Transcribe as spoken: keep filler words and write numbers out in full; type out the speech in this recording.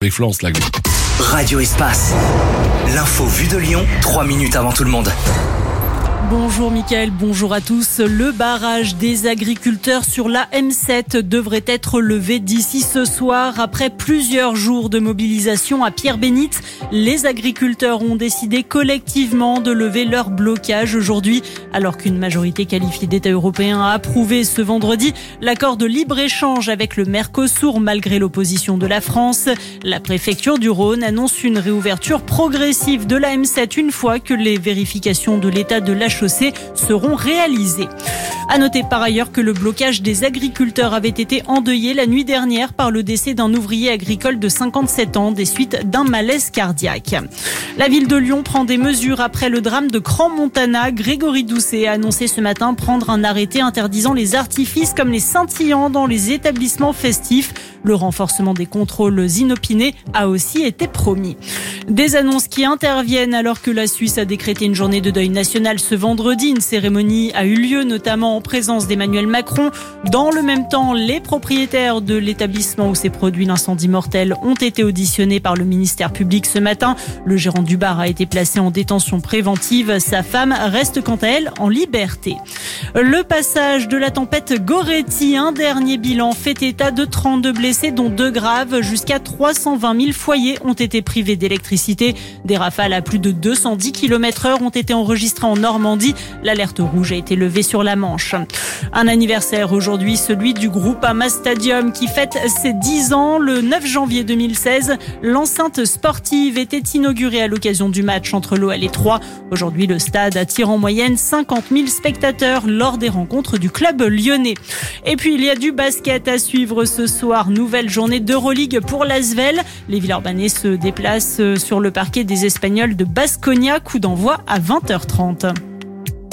avec Florence Lago. Radio Espace, l'info vue de Lyon, trois minutes avant tout le monde. Bonjour Mickaël, bonjour à tous. Le barrage des agriculteurs sur l'A M sept devrait être levé d'ici ce soir. Après plusieurs jours de mobilisation à Pierre-Bénite, les agriculteurs ont décidé collectivement de lever leur blocage aujourd'hui, alors qu'une majorité qualifiée d'États européens a approuvé ce vendredi l'accord de libre-échange avec le Mercosur malgré l'opposition de la France. La préfecture du Rhône annonce une réouverture progressive de l'A M sept une fois que les vérifications de l'état de la chaussée seront réalisées. À noter par ailleurs que le blocage des agriculteurs avait été endeuillé la nuit dernière par le décès d'un ouvrier agricole de cinquante-sept ans des suites d'un malaise cardiaque. La ville de Lyon prend des mesures après le drame de Crans-Montana. Grégory Doucet a annoncé ce matin prendre un arrêté interdisant les artifices comme les scintillants dans les établissements festifs. Le renforcement des contrôles inopinés a aussi été promis. Des annonces qui interviennent alors que la Suisse a décrété une journée de deuil national ce vendredi. Une cérémonie a eu lieu notamment en présence d'Emmanuel Macron. Dans le même temps, les propriétaires de l'établissement où s'est produit l'incendie mortel ont été auditionnés par le ministère public ce matin. Le gérant du bar a été placé en détention préventive. Sa femme reste quant à elle en liberté. Le passage de la tempête Goretti, un dernier bilan fait état de trente-deux blessés dont deux graves. Jusqu'à trois cent vingt mille foyers ont été privés d'électricité. Des rafales à plus de deux cent dix kilomètres heure ont été enregistrées en Normandie. L'alerte rouge a été levée sur la Manche. Un anniversaire aujourd'hui, celui du Groupama Stadium qui fête ses dix ans. Le neuf janvier deux mille seize, l'enceinte sportive était inaugurée à l'occasion du match entre l'O L et Troyes. Aujourd'hui, le stade attire en moyenne cinquante mille spectateurs lors des rencontres du club lyonnais. Et puis, il y a du basket à suivre ce soir. Nouvelle journée d'Euroleague pour l'Asvel. Les Villeurbanais se déplacent sur le parquet des Espagnols de Baskonia. Coup d'envoi à vingt heures trente.